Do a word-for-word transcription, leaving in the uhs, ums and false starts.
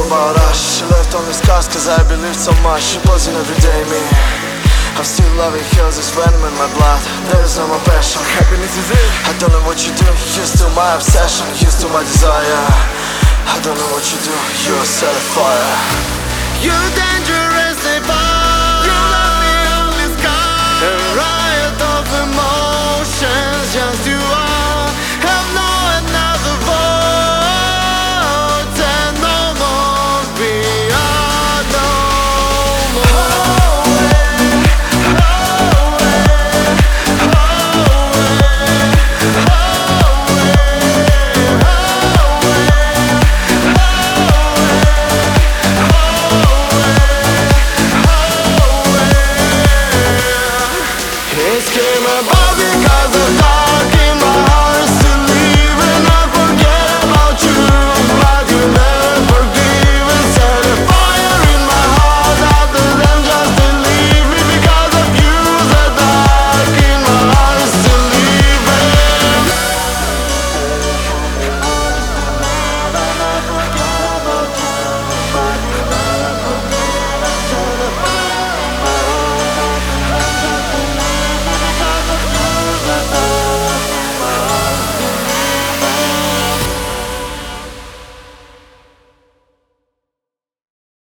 about us. She left only scars cause I believed so much. She wasn't everyday me. I'm still loving hills, there's venom in my blood. There is no more passion. Happiness is it. I don't know what you do, you're still my obsession. You're still my desire. I don't know what you do, you're set afire. You're dangerously far.